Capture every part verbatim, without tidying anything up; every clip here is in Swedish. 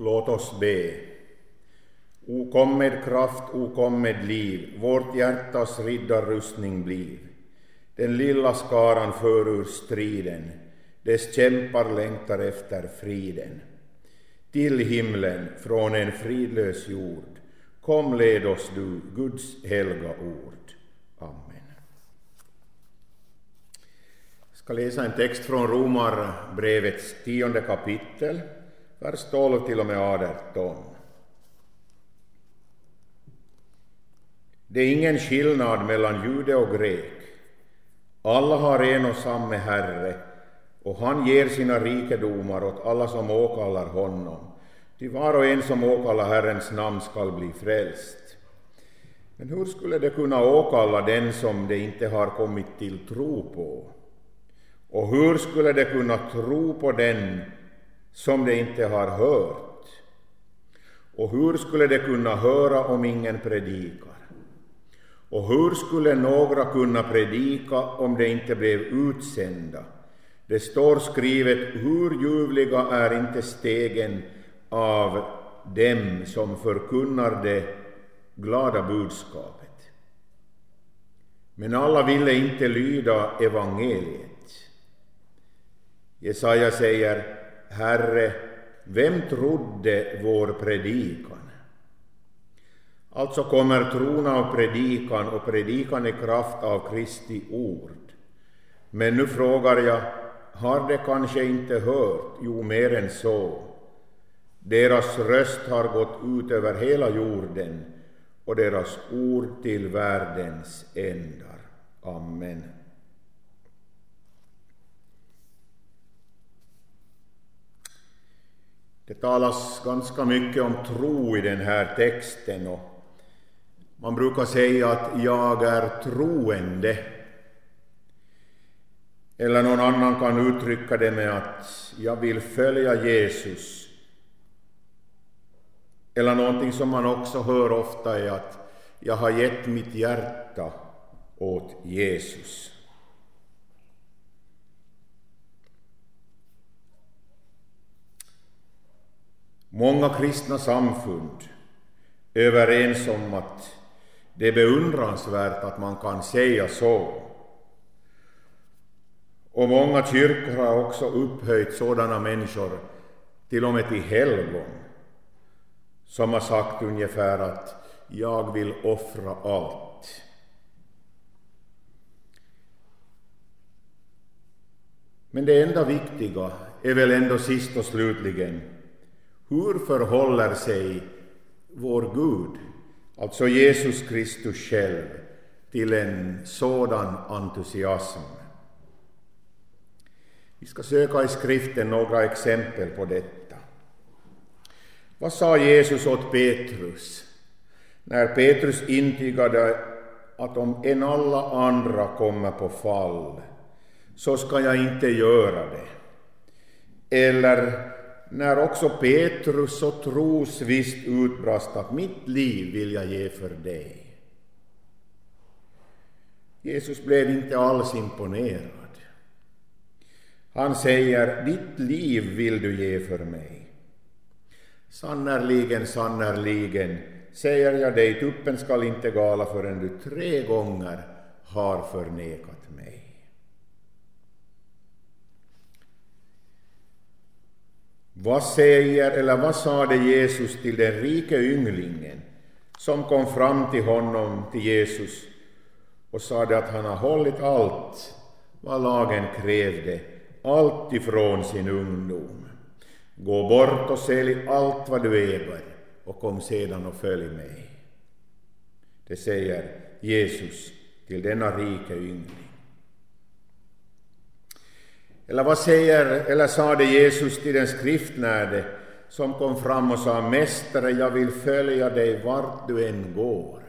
Låt oss be. O kom med kraft, o kom med liv, vårt hjärtas riddarrustning bliv. Den lilla skaran för ur striden, dess kämpar längtar efter friden. Till himlen från en fridlös jord, kom led oss du, Guds helga ord. Amen. Jag ska läsa en text från Romarbrevets tionde kapitel, vers tolv till och med arton. Det är ingen skillnad mellan jude och grek. Alla har en och samma Herre, och han ger sina rikedomar åt alla som åkallar honom. Ty var och en som åkallar Herrens namn skall bli frälst. Men hur skulle det kunna åkalla den som det inte har kommit till tro på? Och hur skulle det kunna tro på den som det inte har hört? Och hur skulle det kunna höra om ingen predikar? Och hur skulle några kunna predika om de inte blev utsända? Det står skrivet, hur ljuvliga är inte stegen av dem som förkunnar det glada budskapet. Men alla ville inte lyda evangeliet. Jesaja säger, Herre, vem trodde vår predikan? Alltså kommer tron av predikan och predikan i kraft av Kristi ord. Men nu frågar jag, har de kanske inte hört? Jo, mer än så. Deras röst har gått ut över hela jorden och deras ord till världens ändar. Amen. Det talas ganska mycket om tro i den här texten, och man brukar säga att jag är troende. Eller någon annan kan uttrycka det med att jag vill följa Jesus. Eller någonting som man också hör ofta är att jag har gett mitt hjärta åt Jesus. Många kristna samfund är överens om att det är beundransvärt att man kan säga så. Och många kyrkor har också upphöjt sådana människor till och med till helgon, som har sagt ungefär att jag vill offra allt. Men det enda viktiga är väl ändå sist och slutligen, hur förhåller sig vår Gud, alltså Jesus Kristus själv, till en sådan entusiasm? Vi ska söka i skriften några exempel på detta. Vad sa Jesus åt Petrus när Petrus intygade att om en alla andra kommer på fall så ska jag inte göra det? Eller när också Petrus så trosvisst utbrast att mitt liv vill jag ge för dig. Jesus blev inte alls imponerad. Han säger, ditt liv vill du ge för mig. Sannerligen, sannerligen, säger jag dig, tuppen skall inte gala förrän du tre gånger har förnekat mig. Vad säger eller vad sade Jesus till den rike ynglingen som kom fram till honom, till Jesus, och sade att han har hållit allt vad lagen krävde, allt ifrån sin ungdom. Gå bort och sälj allt vad du äger och kom sedan och följ mig. Det säger Jesus till denna rike yngling. Eller vad säger, eller sade Jesus till den skriftlärde som kom fram och sa, mästare, jag vill följa dig vart du än går.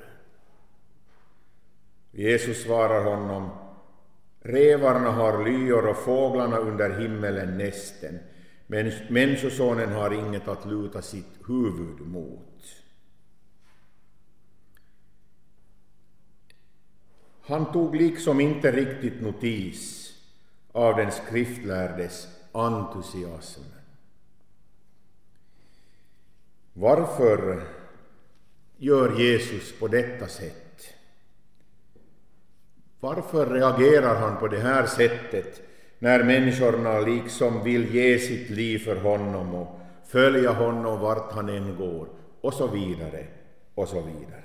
Jesus svarar honom, revarna har lyor och fåglarna under himmelen nästen, men människosonen har inget att luta sitt huvud mot. Han tog liksom inte riktigt notis av den skriftlärdes entusiasm. Varför gör Jesus på detta sätt? Varför reagerar han på det här sättet när människorna liksom vill ge sitt liv för honom och följa honom vart han än går och så vidare och så vidare?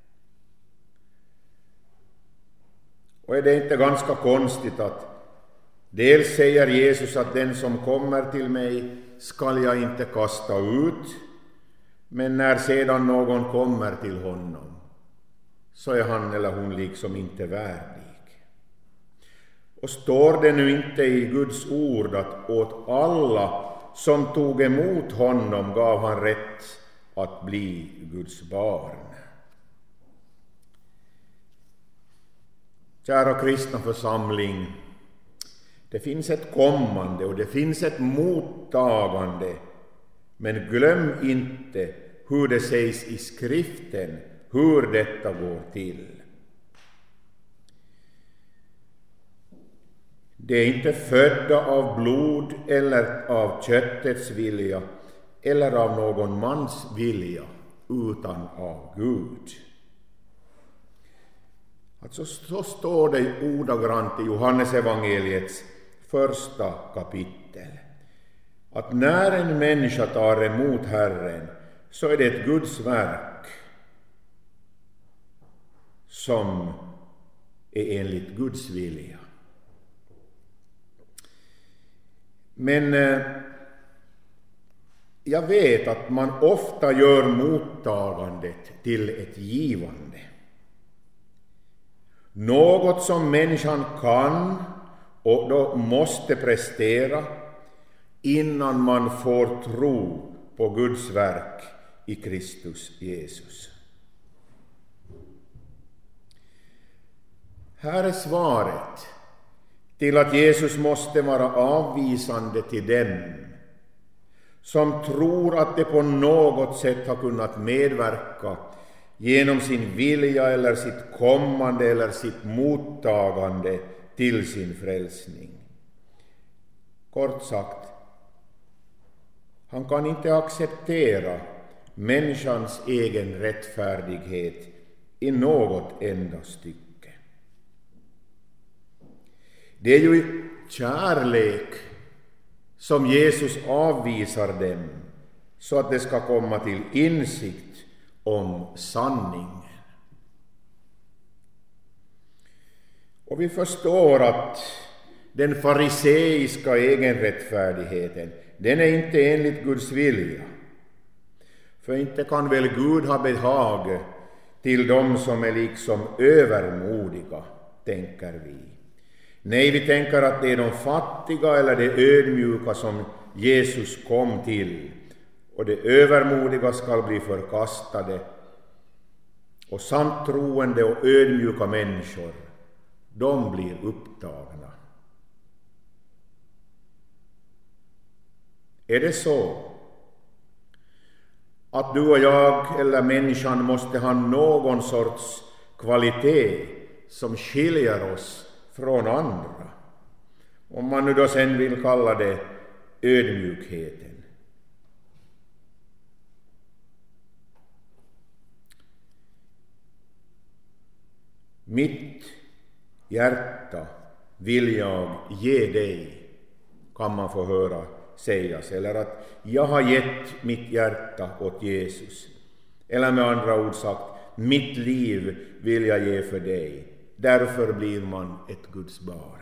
Och är det inte ganska konstigt att dels säger Jesus att den som kommer till mig skall jag inte kasta ut, men när sedan någon kommer till honom så är han eller hon liksom inte värdig. Och står det nu inte i Guds ord att åt alla som tog emot honom gav han rätt att bli Guds barn? Kära kristna församling, det finns ett kommande och det finns ett mottagande, men glöm inte hur det sägs i skriften, hur detta går till. Det är inte födda av blod eller av köttets vilja eller av någon mans vilja, utan av Gud. Alltså så står det ordagrant i Johannes evangeliets första kapitel, att när en människa tar emot Herren så är det ett Guds verk som är enligt Guds vilja. Men eh, jag vet att man ofta gör mottagandet till ett givande. Något som människan kan och då måste prestera innan man får tro på Guds verk i Kristus Jesus. Här är svaret till att Jesus måste vara avvisande till dem som tror att de på något sätt har kunnat medverka genom sin vilja eller sitt kommande eller sitt mottagande till sin frälsning. Kort sagt, han kan inte acceptera människans egen rättfärdighet i något enda stycke. Det är ju i kärlek som Jesus avvisar dem så att de ska komma till insikt om sanningen. Och vi förstår att den fariseiska egenrättfärdigheten, den är inte enligt Guds vilja. För inte kan väl Gud ha behag till dem som är liksom övermodiga, tänker vi. Nej, vi tänker att det är de fattiga eller de ödmjuka som Jesus kom till, och de övermodiga skall bli förkastade, och sant troende och ödmjuka människor, de blir upptagna. Är det så att du och jag eller människan måste ha någon sorts kvalitet som skiljer oss från andra? Om man nu då sen vill kalla det ödmjukheten. Mitt hjärta vill jag ge dig, kan man få höra sägas, eller att jag har gett mitt hjärta åt Jesus. Eller med andra ord sagt, mitt liv vill jag ge för dig. Därför blir man ett Guds barn.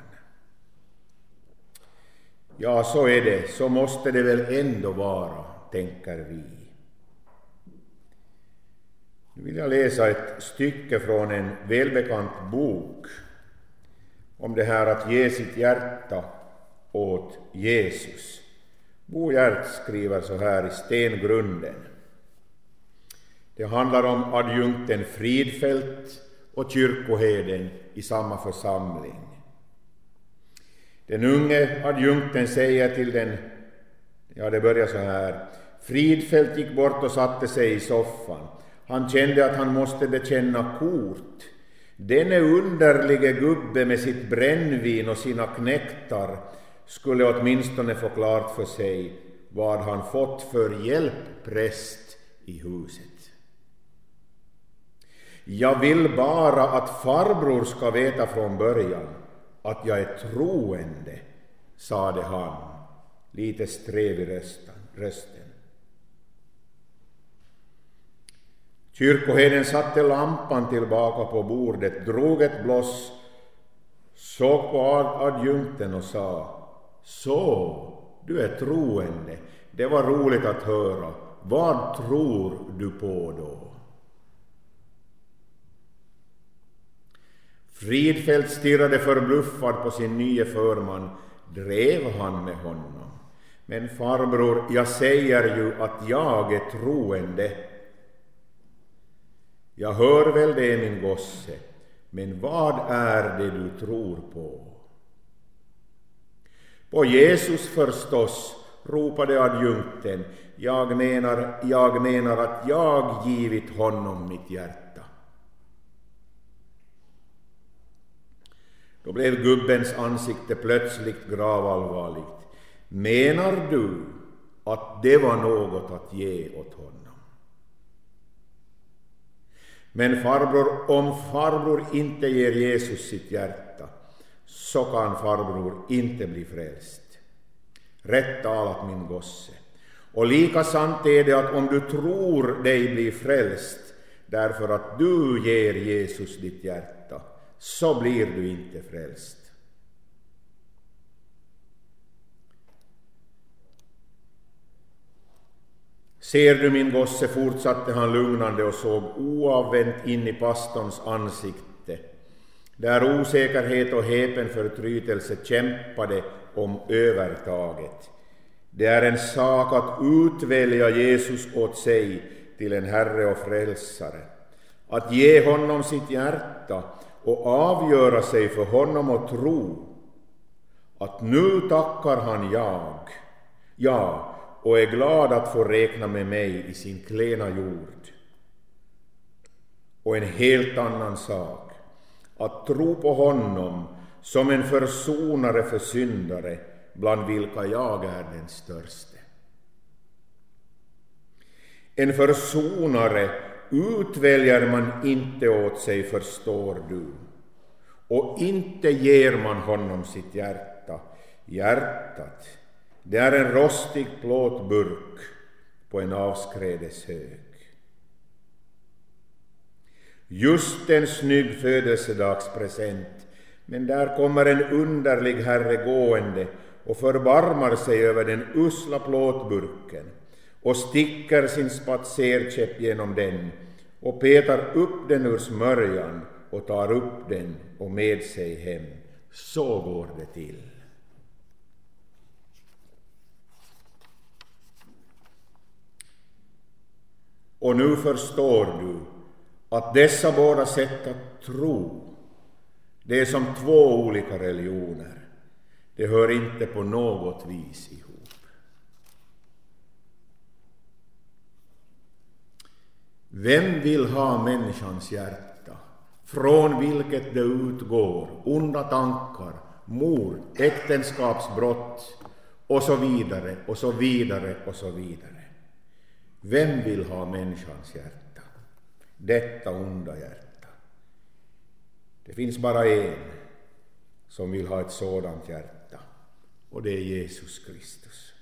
Ja, så är det. Så måste det väl ändå vara, tänker vi. Nu vill jag läsa ett stycke från en välbekant bok om det här att ge sitt hjärta åt Jesus. Bo Giertz skriver så här i Stengrunden. Det handlar om adjunkten Fridfelt och kyrkoherden i samma församling. Den unge adjunkten säger till den, ja det börjar så här. Fridfelt gick bort och satte sig i soffan. Han kände att han måste bekänna kort. Denne underlige gubbe med sitt brännvin och sina knektar skulle åtminstone få klart för sig vad han fått för hjälppräst i huset. Jag vill bara att farbror ska veta från början att jag är troende, sade han, lite sträv i rösten. Kyrkoherden satte lampan tillbaka på bordet, drog ett bloss, såg på adjunkten och sa: så, du är troende. Det var roligt att höra. Vad tror du på då? Fridfeldt stirrade förbluffad på sin nye förman. Drev han med honom? Men farbror, jag säger ju att jag är troende. Jag hör väl det, min gosse, men vad är det du tror på? På Jesus förstås, ropade adjunkten. Jag menar, jag menar att jag givit honom mitt hjärta. Då blev gubbens ansikte plötsligt gravallvarligt. Menar du att det var något att ge åt honom? Men farbror, om farbror inte ger Jesus sitt hjärta, så kan farbror inte bli frälst. Rätt talat, min gosse. Och lika sant är det att om du tror dig bli frälst därför att du ger Jesus ditt hjärta, så blir du inte frälst. Ser du, min gosse, fortsatte han lugnande och såg oavvänt in i pastorns ansikte, där osäkerhet och häpen förtrytelse kämpade om övertaget. Det är en sak att utvälja Jesus åt sig till en herre och frälsare, att ge honom sitt hjärta och avgöra sig för honom och tro att nu tackar han jag, ja, och är glad att få räkna med mig i sin klena jord. Och en helt annan sak, att tro på honom som en försonare för syndare, bland vilka jag är den störste. En försonare utväljer man inte åt sig, förstår du, och inte ger man honom sitt hjärta. Hjärtat, det är en rostig plåtburk på en avskrädes hög. Just en snygg födelsedagspresent, men där kommer en underlig herre gående och förbarmar sig över den usla plåtburken och sticker sin spatserkäpp genom den och petar upp den ur smörjan och tar upp den och med sig hem. Så går det till. Och nu förstår du att dessa båda sätt att tro, det är som två olika religioner. Det hör inte på något vis ihop. Vem vill ha människans hjärta, från vilket det utgår onda tankar, mord, äktenskapsbrott och så vidare och så vidare och så vidare? Vem vill ha människans hjärta, detta onda hjärta? Det finns bara en som vill ha ett sådant hjärta, och det är Jesus Kristus.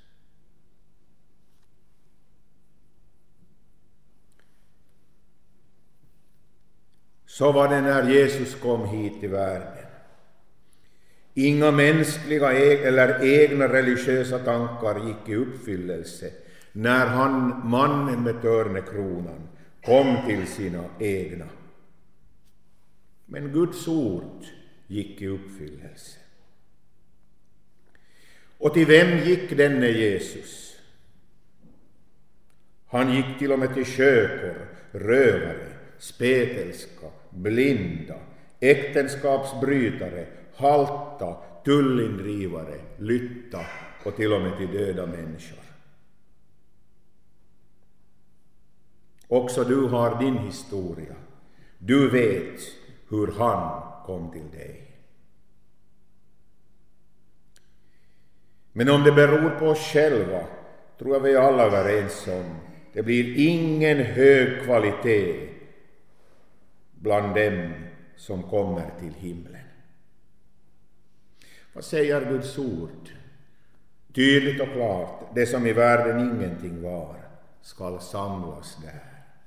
Så var det när Jesus kom hit till världen. Inga mänskliga eller egna religiösa tankar gick i uppfyllelse när han, mannen med törnekronan, kom till sina egna. Men Guds ord gick i uppfyllelse. Och till vem gick denne Jesus? Han gick till och med till kökor, rövare, spetälska, blinda, äktenskapsbrytare, halta, tullindrivare, lytta och till och med till döda människor. Också du har din historia. Du vet hur han kom till dig. Men om det beror på oss själva, tror jag vi alla är överens om Det blir ingen hög kvalitet bland dem som kommer till himlen. Vad säger Guds ord? Tydligt och klart, det som i världen ingenting var skall samlas där.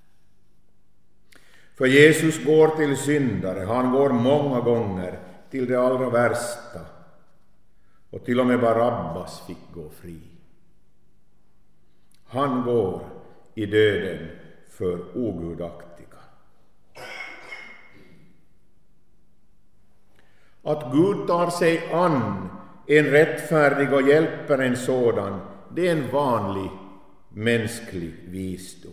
För Jesus går till syndare, han går många gånger till det allra värsta. Och till och med Barabbas fick gå fri. Han går i döden för ogudaktiga. Att Gud tar sig an en rättfärdig och hjälper en sådan, det är en vanlig mänsklig visdom.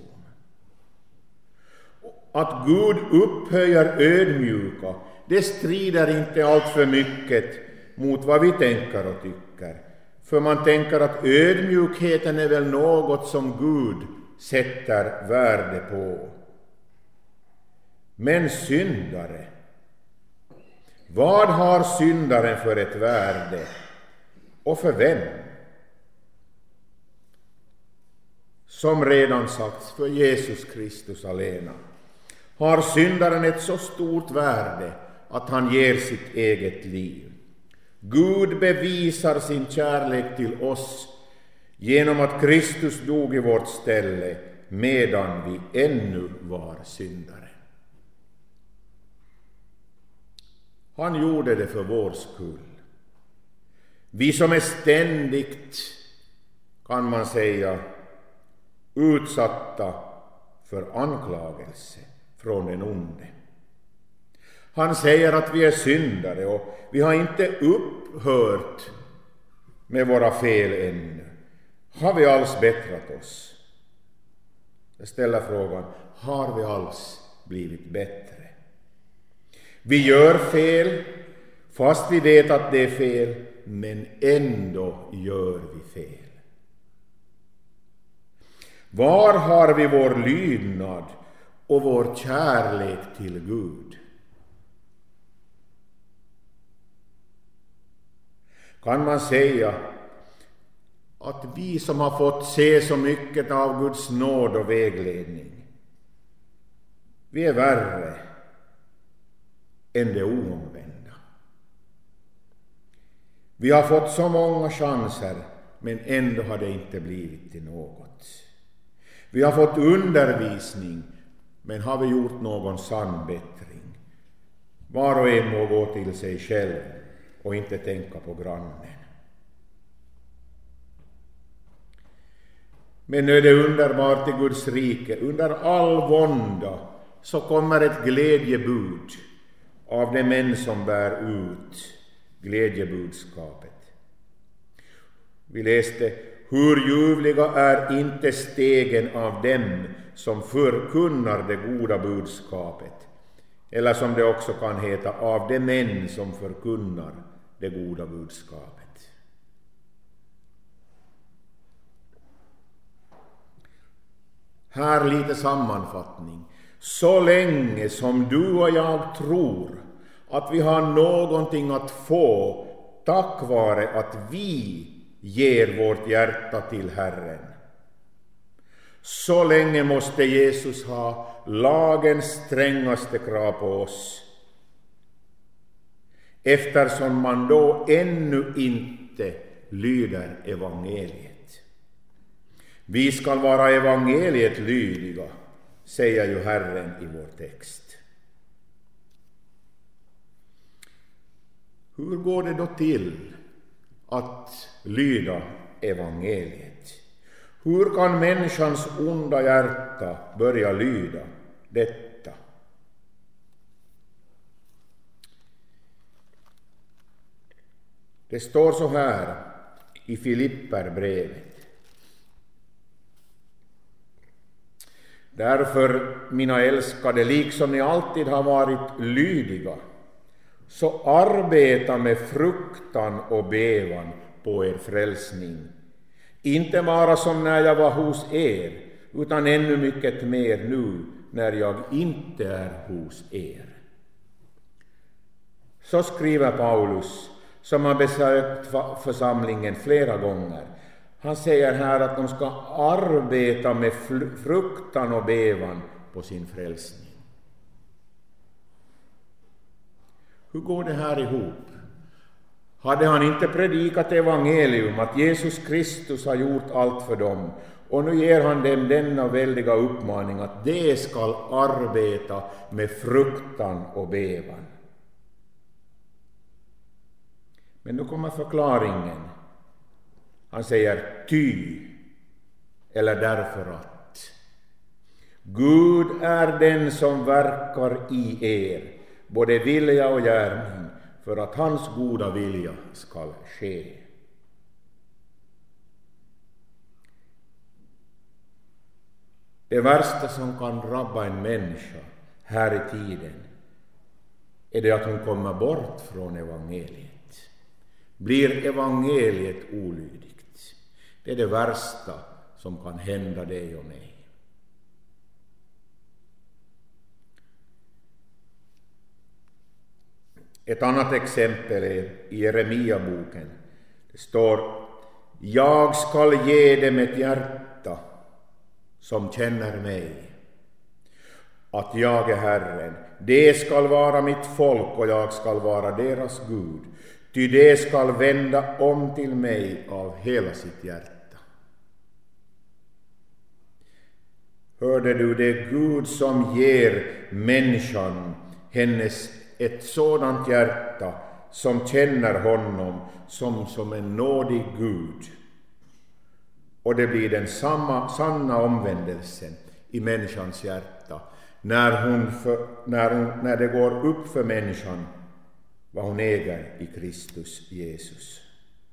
Att Gud upphöjer ödmjuka, det strider inte allt för mycket mot vad vi tänker och tycker. För man tänker att ödmjukheten är väl något som Gud sätter värde på. Men syndare, vad har syndaren för ett värde och för vem? Som redan sagts, för Jesus Kristus alena har syndaren ett så stort värde att han ger sitt eget liv. Gud bevisar sin kärlek till oss genom att Kristus dog i vårt ställe medan vi ännu var syndare. Han gjorde det för vår skull. Vi som är ständigt, kan man säga, utsatta för anklagelse från den onde. Han säger att vi är syndare och vi har inte upphört med våra fel ännu. Har vi alls bättrat oss? Jag ställer frågan, har vi alls blivit bättre? Vi gör fel, fast vi vet att det är fel, men ändå gör vi fel. Var har vi vår lydnad och vår kärlek till Gud? Kan man säga att vi som har fått se så mycket av Guds nåd och vägledning, vi är värre än det oomvända. Vi har fått så många chanser, men ändå har det inte blivit till något. Vi har fått undervisning, men har vi gjort någon sann bättring? Var och en må gå till sig själv och inte tänka på grannen. Men nu är det underbart i Guds rike. Under all vånda så kommer ett glädjebud av de män som bär ut glädjebudskapet. Vi läste, hur ljuvliga är inte stegen av dem som förkunnar det goda budskapet. Eller som det också kan heta, av de män som förkunnar det goda budskapet. Här lite sammanfattning. Så länge som du och jag tror att vi har någonting att få tack vare att vi ger vårt hjärta till Herren, så länge måste Jesus ha lagens strängaste krav på oss, eftersom man då ännu inte lyder evangeliet. Vi ska vara evangeliet lydiga, säger ju Herren i vår text. Hur går det då till att lyda evangeliet? Hur kan människans onda hjärta börja lyda detta? Det står så här i Filipperbrevet. Därför, mina älskade, liksom ni alltid har varit lydiga, så arbeta med fruktan och bevan på er frälsning. Inte bara som när jag var hos er, utan ännu mycket mer nu när jag inte är hos er. Så skriver Paulus, som har besökt församlingen flera gånger. Han säger här att de ska arbeta med fruktan och bevan på sin frälsning. Hur går det här ihop? Hade han inte predikat evangelium, att Jesus Kristus har gjort allt för dem, och nu ger han dem denna väldiga uppmaning att de ska arbeta med fruktan och bevan. Men då kommer förklaringen. Han säger ty, eller därför att. Gud är den som verkar i er, både vilja och gärning, för att hans goda vilja ska ske. Det värsta som kan drabba en människa här i tiden är det att hon kommer bort från evangeliet. Blir evangeliet olydigt. Det är det värsta som kan hända dig och mig. Ett annat exempel är i Jeremia-boken. Det står: jag skall ge dem ett hjärta som känner mig, att jag är Herren. Det skall vara mitt folk och jag skall vara deras Gud. Ty det skall vända om till mig av hela sitt hjärta. Hörde du, det är Gud som ger människan hennes ett sådant hjärta som känner honom som, som en nådig Gud. Och det blir den samma, sanna omvändelsen i människans hjärta när, hon för, när, hon, när det går upp för människan vad hon äger i Kristus Jesus.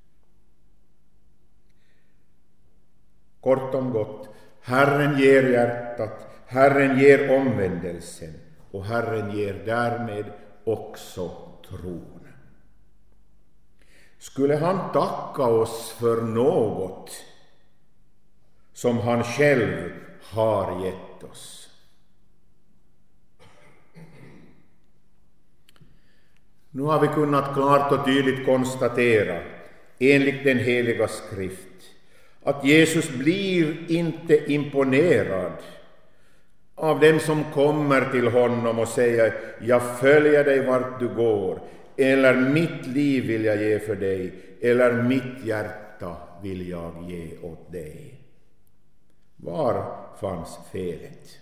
Kort om gott, Herren ger hjärtat, Herren ger omvändelsen och Herren ger därmed också tron. Skulle han tacka oss för något som han själv har gett oss? Nu har vi kunnat klart och tydligt konstatera, enligt den heliga skrift, att Jesus blir inte imponerad av dem som kommer till honom och säger: jag följer dig vart du går, eller mitt liv vill jag ge för dig, eller mitt hjärta vill jag ge åt dig. Var fanns felet?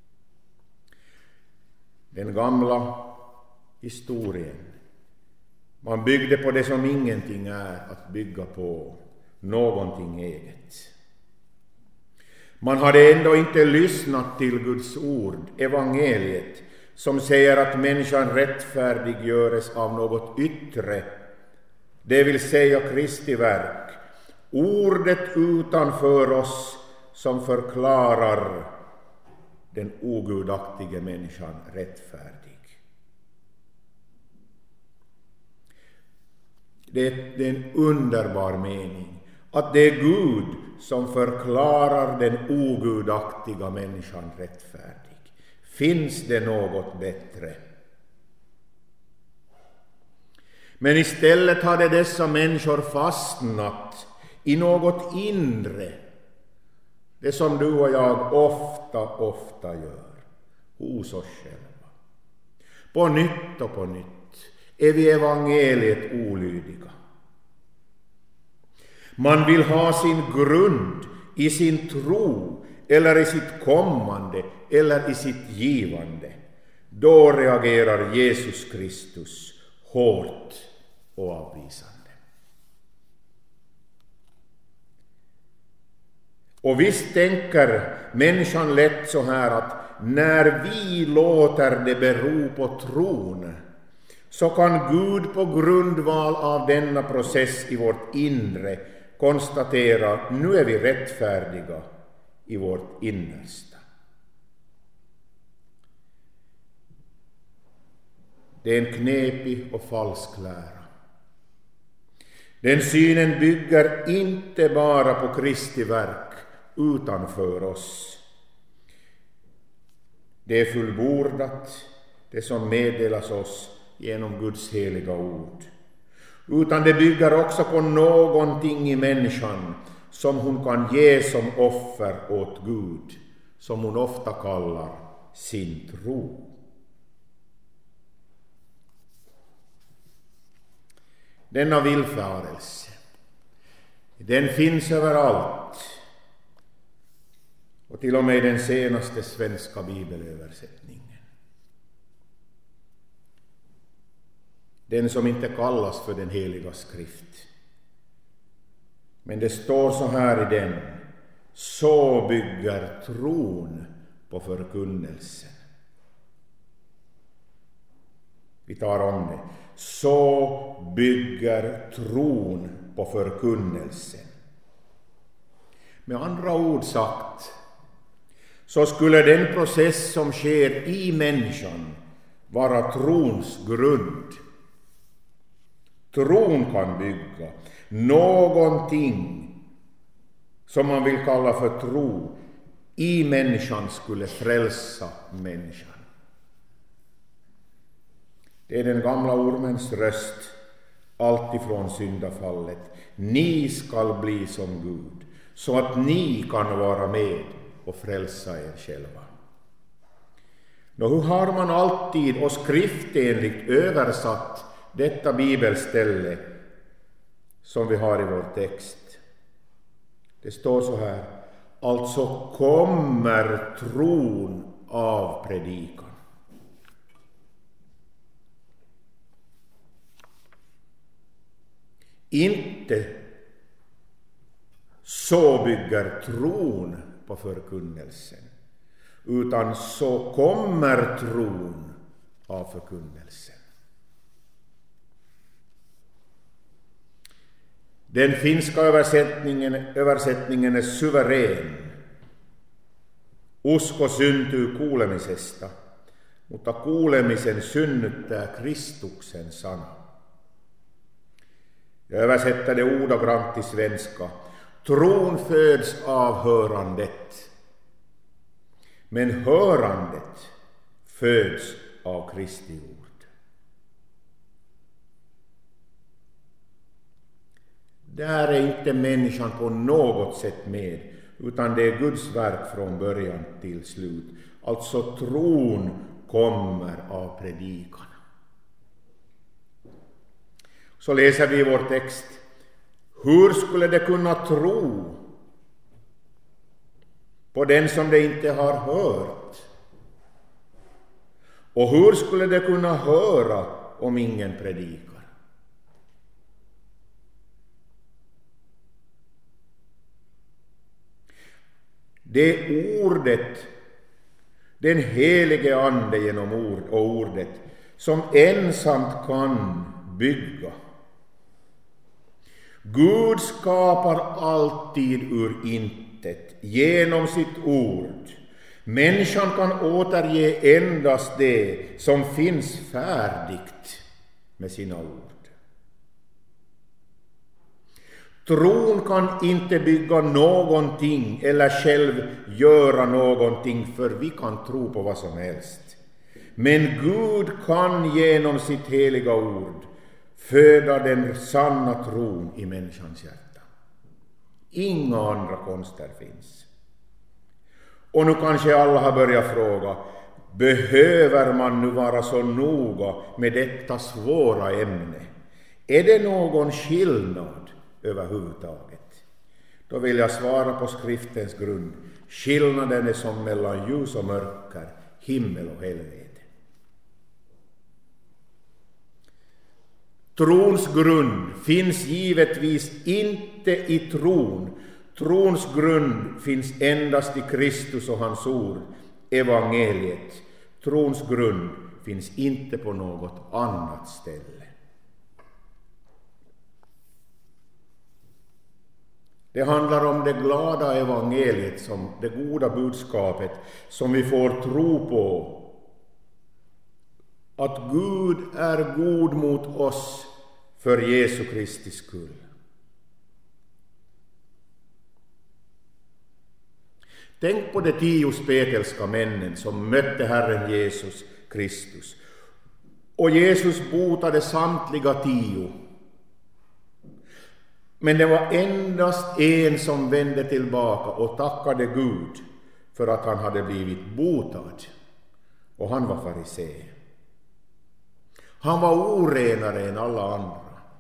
Den gamla historien. Man byggde på det som ingenting är att bygga på, någonting eget. Man hade ändå inte lyssnat till Guds ord, evangeliet, som säger att människan rättfärdiggöres av något yttre, det vill säga Kristi verk, ordet utanför oss som förklarar den ogudaktige människan rättfärdig. Det är en underbar mening att det är Gud som förklarar den ogudaktiga människan rättfärdig. Finns det något bättre? Men istället hade dessa människor fastnat i något inre, det som du och jag ofta, ofta gör hos oss själva. På nytt och på nytt är vi evangeliet olydiga. Man vill ha sin grund i sin tro, eller i sitt kommande, eller i sitt givande. Då reagerar Jesus Kristus hårt och avvisande. Och visst tänker människan lätt så här att när vi låter det bero på tron, så kan Gud på grundval av denna process i vårt inre konstatera att nu är vi rättfärdiga i vårt innersta. Det är en knepig och falsk lära. Den synen bygger inte bara på Kristi verk utanför oss. Det är fullbordat, det som meddelas oss genom Guds heliga ord. Utan det bygger också på någonting i människan som hon kan ge som offer åt Gud, som hon ofta kallar sin tro. Denna villfarelse, den finns överallt, och till och med i den senaste svenska bibelöversättningen. Den som inte kallas för den heliga skrift. Men det står så här i den: så bygger tron på förkunnelsen. Vi tar om det. Så bygger tron på förkunnelsen. Med andra ord sagt, så skulle den process som sker i människan vara trons grund. Tron kan bygga någonting som man vill kalla för tro i människan skulle frälsa människan. Det är den gamla ormens röst alltifrån syndafallet. Ni skall bli som Gud, så att ni kan vara med och frälsa er själva. Nå, hur har man alltid och skriftenligt översatt detta bibelställe som vi har i vår text? Det står så här: alltså kommer tron av predikan. Inte så bygger tron på förkunnelsen, utan så kommer tron av förkunnelsen. Den finska översättningen, översättningen är suverän. Usko syntyy kuulemisesta, mutta kuulemisen synnyttää Kristuksen sana. Jag översätter det ordagrant till svenska. Tron föds av hörandet, men hörandet föds av Kristi ord. Där är inte människan på något sätt med, utan det är Guds verk från början till slut. Alltså tron kommer av predikan. Så läser vi i vår text: hur skulle det kunna tro på den som det inte har hört? Och hur skulle det kunna höra om ingen predikar? Det ordet, den helige ande genom ord och ordet, som ensamt kan bygga. Gud skapar alltid ur intet genom sitt ord. Människan kan återge endast det som finns färdigt med sina ord. Tron kan inte bygga någonting eller själv göra någonting, för vi kan tro på vad som helst. Men Gud kan genom sitt heliga ord föda den sanna tron i människans hjärta. Inga andra konster finns. Och nu kanske alla har börjat fråga: behöver man nu vara så noga med detta svåra ämne? Är det någon skillnad överhuvudtaget? Då vill jag svara på skriftens grund. Skillnaden är som mellan ljus och mörker, himmel och helvete. Trons grund finns givetvis inte i tron. Trons grund finns endast i Kristus och hans ord, evangeliet. Trons grund finns inte på något annat ställe. Det handlar om det glada evangeliet, som det goda budskapet som vi får tro på. Att Gud är god mot oss för Jesu Kristi skull. Tänk på de tio spetälska männen som mötte Herren Jesus Kristus. Och Jesus botade samtliga tio. Men det var endast en som vände tillbaka och tackade Gud för att han hade blivit botad. Och han var farisé. Han var orenare än alla andra.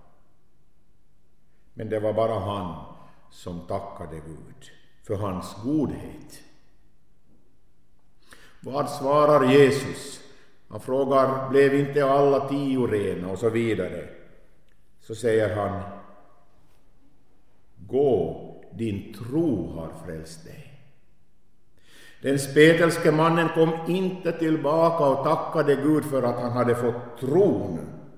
Men det var bara han som tackade Gud för hans godhet. Vad svarar Jesus? Han frågar, blev inte alla tio rena och så vidare. Så säger han, gå, din tro har frälst dig. Den spetelske mannen kom inte tillbaka och tackade Gud för att han hade fått tron.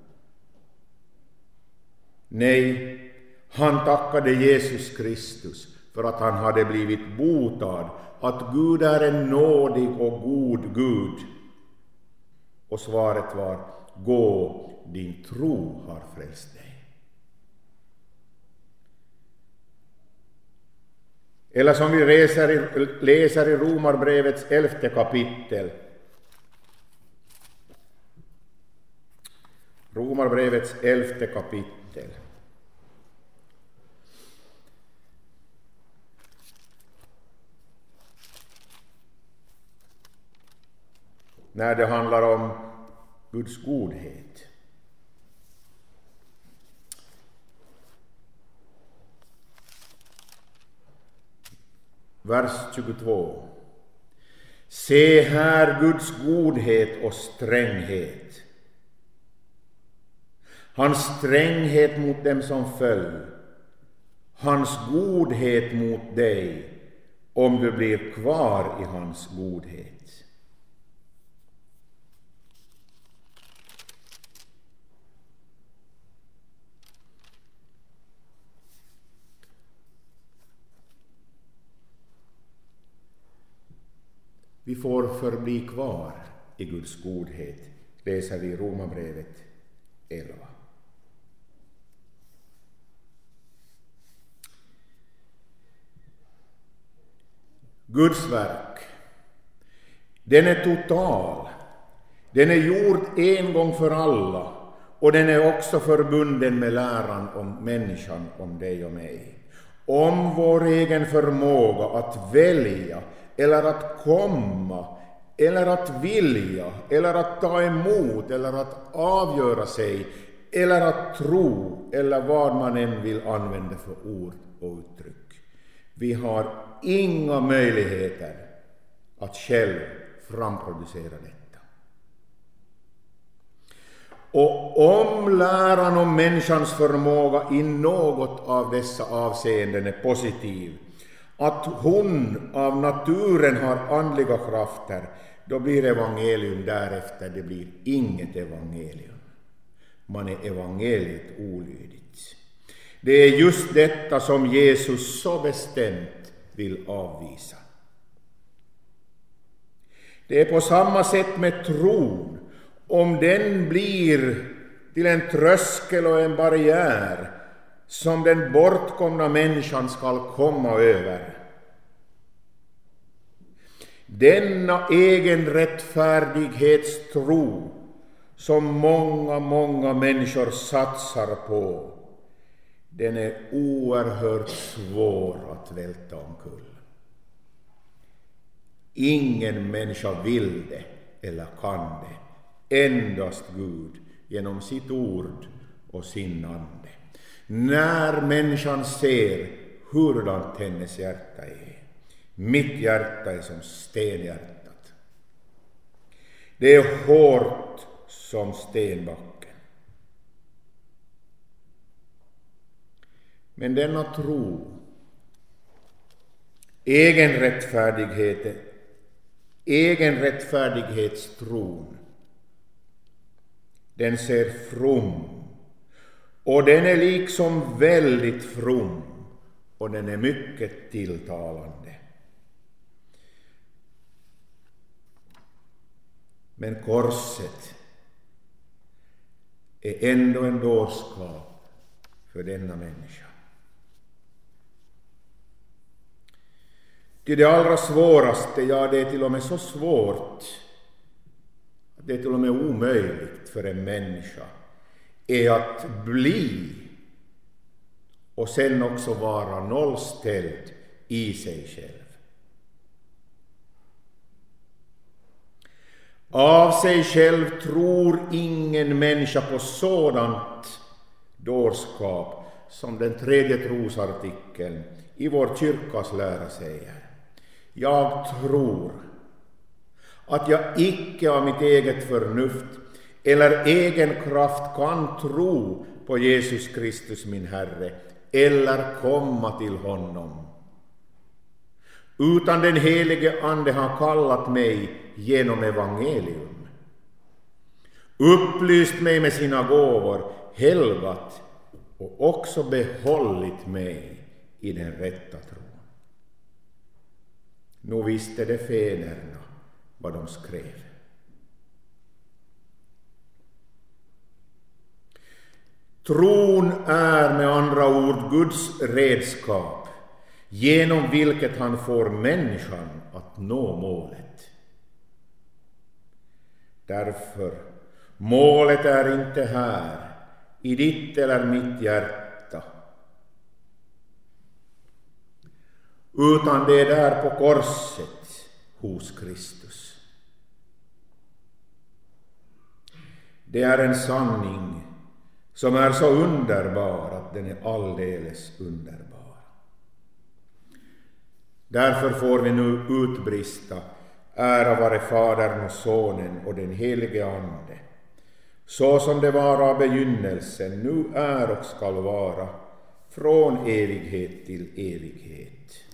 Nej, han tackade Jesus Kristus för att han hade blivit botad, att Gud är en nådig och god Gud. Och svaret var, gå, din tro har frälst dig. Eller som vi läser i, läser i Romarbrevets elfte kapitel. Romarbrevets elfte kapitel. När det handlar om Guds godhet. Vers tjugotvå. Se här Guds godhet och stränghet. Hans stränghet mot dem som föll. Hans godhet mot dig, om du blir kvar i hans godhet. Vi får förbli kvar i Guds godhet, läser vi i Romarbrevet elva. Guds verk, den är total, den är gjord en gång för alla, och den är också förbunden med läran om människan, om dig och mig. Om vår egen förmåga att välja, eller att komma, eller att vilja, eller att ta emot, eller att avgöra sig, eller att tro, eller vad man än vill använda för ord och uttryck. Vi har inga möjligheter att själv framproducera detta. Och om läran om människans förmåga i något av dessa avseenden är positiv, att hon av naturen har andliga krafter, då blir evangelium därefter, det blir inget evangelium. Man är evangeliet olydigt. Det är just detta som Jesus så bestämt vill avvisa. Det är på samma sätt med tron. Om den blir till en tröskel och en barriär som den bortkomna människan skall komma över. Denna egen rättfärdighetstro som många, många människor satsar på, den är oerhört svår att välta omkull. Ingen människa vill det eller kan det. Endast Gud genom sitt ord och sin ande. När människan ser hurdant hennes hjärta är. Mitt hjärta är som stenhjärtat. Det är hårt som stenbacken. Men denna tro, egen rättfärdighet, egen rättfärdighetstron, den ser from. Och den är liksom väldigt from, och den är mycket tilltalande. Men korset är ändå en dårskap för denna människa. Till det allra svåraste, ja det är till och med så svårt att det är till och med omöjligt för en människa, är att bli och sen också vara nollställd i sig själv. Av sig själv tror ingen människa på sådant dårskap som den tredje trosartikeln i vår kyrkas lära säger. Jag tror att jag icke av mitt eget förnuft eller egen kraft kan tro på Jesus Kristus min Herre eller komma till honom. Utan den helige Ande har kallat mig genom evangelium, upplyst mig med sina gåvor, helgat och också behållit mig i den rätta tron. Nu visste de fäderna vad de skrev. Tron är med andra ord Guds redskap, genom vilket han får människan att nå målet. Därför, målet är inte här, i ditt eller mitt hjärta, utan det är där på korset hos Kristus. Det är en sanning som är så underbar att den är alldeles underbar. Därför får vi nu utbrista: ära vare Fadern och Sonen och den helige Ande, så som det var av begynnelsen, nu är och skall vara, från evighet till evighet.